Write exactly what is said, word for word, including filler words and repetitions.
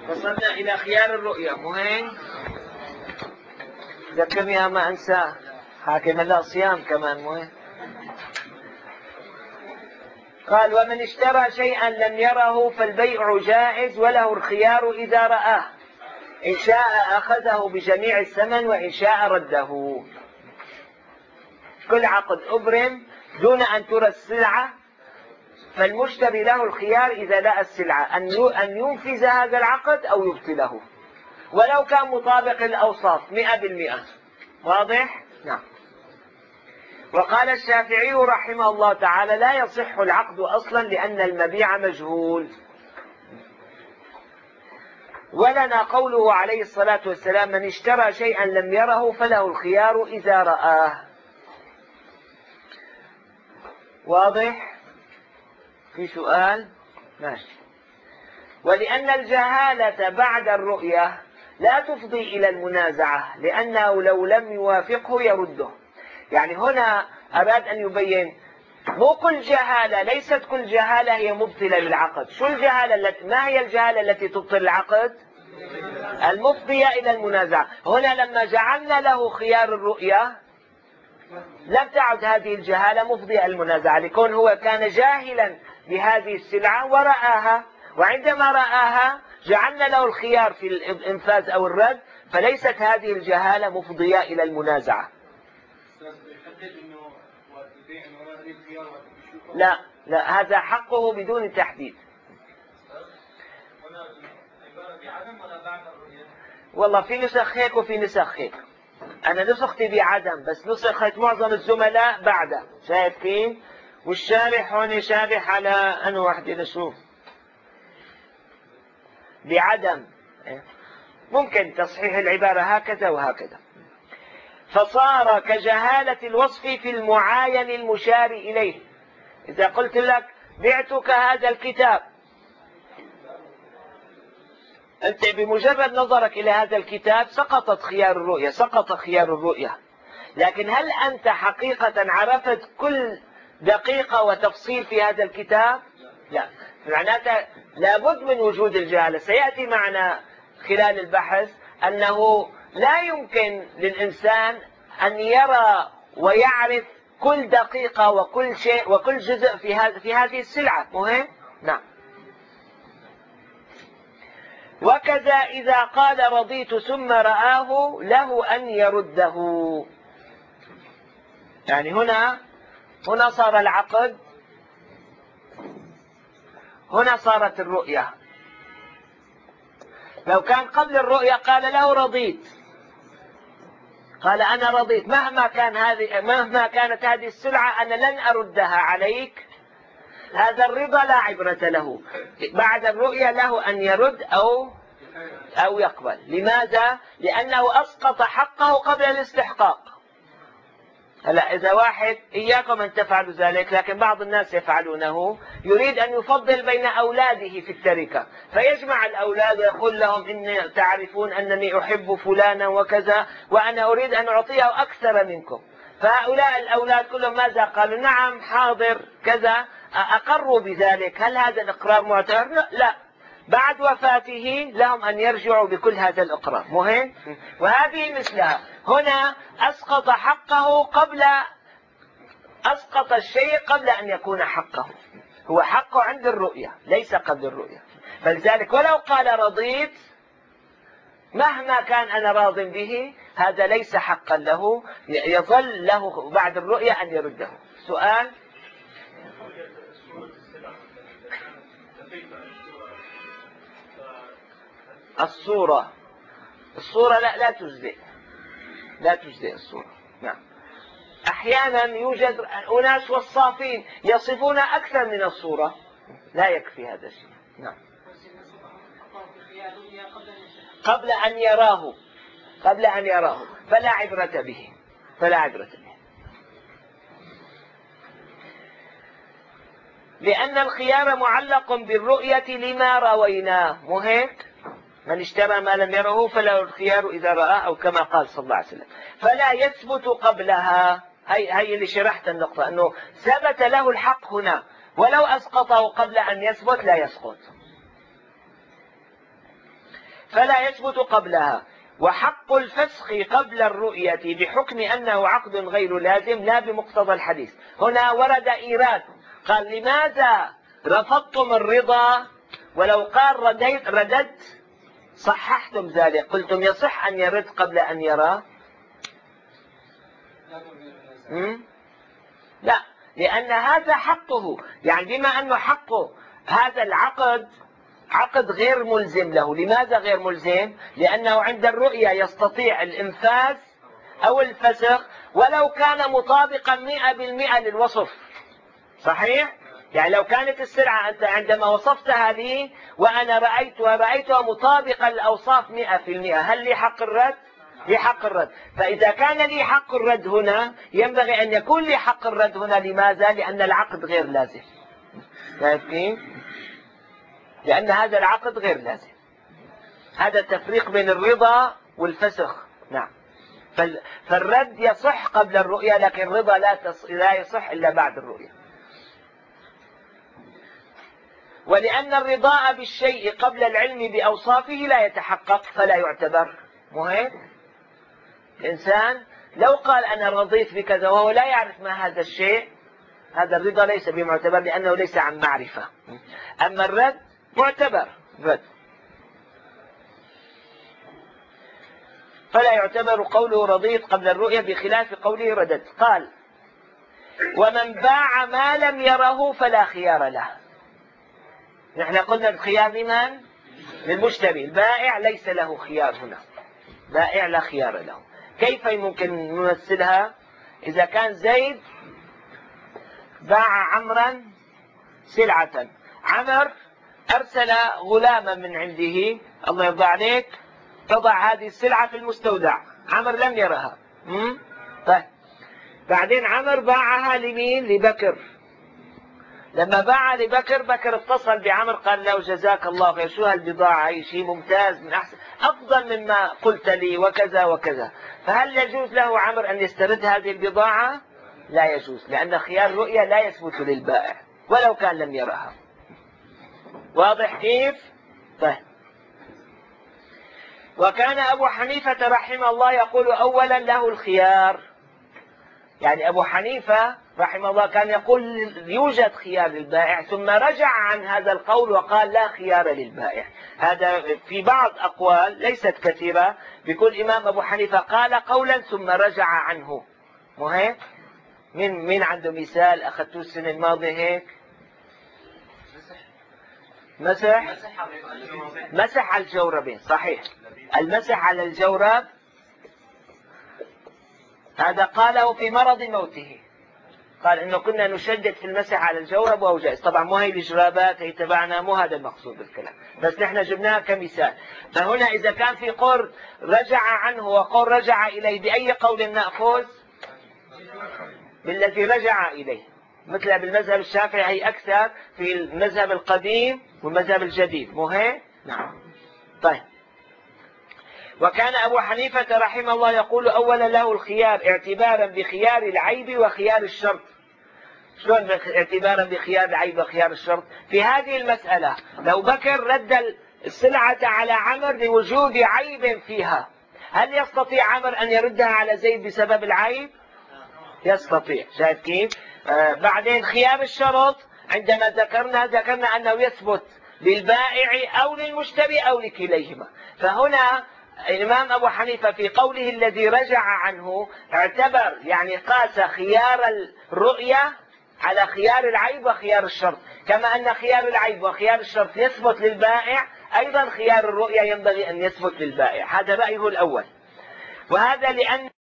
وصلنا إلى خيار الرؤية. مهم ذكرني ما أنساه. حاكم لا صيام كمان مهم. قال: ومن اشترى شيئا لم يره فالبيع جائز وله الخيار إذا رآه، إن شاء أخذه بجميع الثمن وإن شاء رده. كل عقد أبرم دون أن ترى السلعة، فالمشتري له الخيار إذا لقى السلعة أن ينفذ هذا العقد أو يبطله، ولو كان مطابق للأوصاف مئة بالمئة. واضح؟ نعم. وقال الشافعي رحمه الله تعالى: لا يصح العقد أصلا لأن المبيع مجهول. ولنا قوله عليه الصلاة والسلام: من اشترى شيئا لم يره فله الخيار إذا رآه. واضح؟ في سؤال؟ ماشي. ولأن الجهالة بعد الرؤية لا تفضي إلى المنازعة، لأنه لو لم يوافقه يرده. يعني هنا أراد أن يبين مو كل جهالة، ليست كل جهالة هي مبطلة للعقد. شو الجهالة التي ما هي الجهالة التي تبطل العقد؟ المفضية إلى المنازعة. هنا لما جعلنا له خيار الرؤية لم تعد هذه الجهالة مفضية إلى المنازعة، لكون هو كان جاهلا بهذه السلعة ورآها، وعندما رآها جعلنا له الخيار في الإنفاذ أو الرد، فليست هذه الجهالة مفضية إلى المنازعة. لا لا، هذا حقه بدون تحديد. والله في نسخ هيك وفي نسخ هيك. أنا نسختي بعدم، بس نسخت معظم الزملاء بعده. شايف كيف؟ والشارح هون شارح على أنه وحدي نشوف بعدم. ممكن تصحيح العبارة هكذا وهكذا. فصار كجهالة الوصف في المعاين المشار إليه. إذا قلت لك: بعتك هذا الكتاب، أنت بمجرد نظرك إلى هذا الكتاب سقطت خيار الرؤية، سقط خيار الرؤية. لكن هل أنت حقيقة عرفت كل دقيقة وتفصيل في هذا الكتاب؟ لا. معناته لابد من وجود الجهالة. سيأتي معنا خلال البحث أنه لا يمكن للإنسان أن يرى ويعرف كل دقيقة وكل شيء وكل جزء في هذه في هذه السلعة. مهم؟ نعم. وكذا إذا قال: رضيت ثم رآه له أن يرده. يعني هنا هنا صار العقد، هنا صارت الرؤية. لو كان قبل الرؤية قال له: رضيت، قال: أنا رضيت مهما كان هذه مهما كانت هذه السلعة أنا لن أردها عليك، هذا الرضا لا عبرة له. بعد الرؤية له أن يرد أو أو يقبل. لماذا؟ لأنه أسقط حقه قبل الاستحقاق. هلا إذا واحد، إياكم أن تفعلوا ذلك، لكن بعض الناس يفعلونه، يريد أن يفضل بين أولاده في التركة، فيجمع الأولاد ويقول لهم: إني تعرفون أنني أحب فلانا وكذا، وأنا أريد أن أعطيه أكثر منكم. فهؤلاء الأولاد كلهم ماذا قالوا؟ نعم، حاضر، كذا، أقروا بذلك. هل هذا الإقرار معتبر؟ لا. بعد وفاته لهم أن يرجعوا بكل هذا الإقرار. مهم؟ وهذه مثلها. هنا أسقط حقه قبل أسقط الشيء قبل أن يكون حقه. هو حقه عند الرؤية ليس قبل الرؤية. فلذلك ولو قال: رضيت، مهما كان أنا راض به، هذا ليس حقا له، يظل له بعد الرؤية أن يرده. سؤال؟ الصورة الصورة لا لا تجزئ لا تجزئ الصورة. نعم. أحيانا يوجد أناس وصافين يصفون أكثر من الصورة، لا يكفي هذا الشيء. نعم. قبل أن يراه قبل أن يراه فلا عبرة به فلا عبرة به لأن الخيار معلق بالرؤية لما رويناه. مو هيك؟ من اشترى ما لم يره فله الخيار إذا رآه، أو كما قال صلى الله عليه وسلم. فلا يثبت قبلها. هي هي اللي شرحت النقطة، أنه ثبت له الحق هنا، ولو أسقطه قبل أن يثبت لا يسقط. فلا يثبت قبلها. وحق الفسخ قبل الرؤية بحكم أنه عقد غير لازم لا بمقتضى الحديث. هنا ورد إيراد، قال لماذا رفضتم الرضا ولو قال رديت رددت صححتم ذلك، قلتم يصح أن يرد قبل أن يرى. لا، لأن هذا حقه، يعني بما أنه حقه هذا العقد عقد غير ملزم له. لماذا غير ملزم؟ لأنه عند الرؤية يستطيع الإنفاذ أو الفسخ ولو كان مطابقا مئة بالمئة للوصف. صحيح؟ يعني لو كانت السلعة أنت عندما وصفتها لي وأنا رأيتها رأيتها مطابقة للأوصاف مئة بالمئة، هل لي حق الرد؟ لي حق الرد. فإذا كان لي حق الرد هنا ينبغي أن يكون لي حق الرد هنا. لماذا؟ لأن العقد غير لازم. شايفين؟ لأن هذا العقد غير لازم. هذا التفريق بين الرضا والفسخ. نعم. فالرد يصح قبل الرؤية، لكن الرضا لا يصح إلا بعد الرؤية. ولأن الرضاء بالشيء قبل العلم بأوصافه لا يتحقق فلا يعتبر. مهم. الإنسان لو قال أنا رضيت بكذا وهو لا يعرف ما هذا الشيء، هذا الرضا ليس بمعتبر لأنه ليس عن معرفة. أما الرد معتبر رد. فلا يعتبر قوله رضيت قبل الرؤية بخلاف قوله رددت. قال ومن باع ما لم يره فلا خيار له. نحن قلنا الخيار لمن؟ للمشتري. البائع ليس له خيار هنا، بائع لا خيار له. كيف ممكن نمثلها؟ إذا كان زيد باع عمرا سلعة، عمر أرسل غلاما من عنده، الله يرضى عليك، تضع هذه السلعة في المستودع، عمر لم يرها. طيب بعدين عمر باعها لمين؟ لبكر. لما باع لبكر، بكر اتصل بعمر قال له جزاك الله خير، شو هالبضاعة، هي شيء ممتاز من أحسن أفضل مما قلت لي وكذا وكذا. فهل يجوز له عمر أن يسترد هذه البضاعة؟ لا يجوز، لأن خيار الرؤية لا يثبت للبائع ولو كان لم يرها. واضح كيف؟ طيب. وكان أبو حنيفة رحمه الله يقول أولا له الخيار. يعني أبو حنيفة رحمه الله كان يقول يوجد خيار للبائع، ثم رجع عن هذا القول وقال لا خيار للبائع. هذا في بعض أقوال ليست كثيرة، بيقول الإمام أبو حنيفة قال قولا ثم رجع عنه. مو هيك؟ من من عنده مثال أخذتوه السنة الماضية هيك؟ مسح مسح على الجوربين. صحيح، المسح على الجورب هذا قاله في مرض موته، قال انه كنا نشدد في المسح على الجورب وهو جائز. طبعا مو هي الجرابات هي تبعنا، مو هذا المقصود بالكلام، بس نحن جبناها كمثال. فهنا اذا كان في قول رجع عنه وقول رجع اليه، باي قول ناخذ؟ بالذي رجع اليه، مثل بالمذهب الشافعي هي اكثر في المذهب القديم والمذهب الجديد. مو هيك؟ نعم. طيب. وكان أبو حنيفة رحمه الله يقول أولا له الخيار اعتبارا بخيار العيب وخيار الشرط. شلون اعتبارا بخيار العيب وخيار الشرط؟ في هذه المسألة لو بكر رد السلعة على عمر لوجود عيب فيها، هل يستطيع عمر أن يردها على زيد بسبب العيب؟ يستطيع. شايف كيف؟ آه بعدين خيار الشرط عندما ذكرنا ذكرنا أنه يثبت للبائع أو للمشتري أو لكليهما. فهنا الإمام أبو حنيفة في قوله الذي رجع عنه اعتبر، يعني قاس خيار الرؤية على خيار العيب وخيار الشرط، كما أن خيار العيب وخيار الشرط يثبت للبائع، أيضا خيار الرؤية ينبغي أن يثبت للبائع. هذا رأيه الأول. وهذا لأن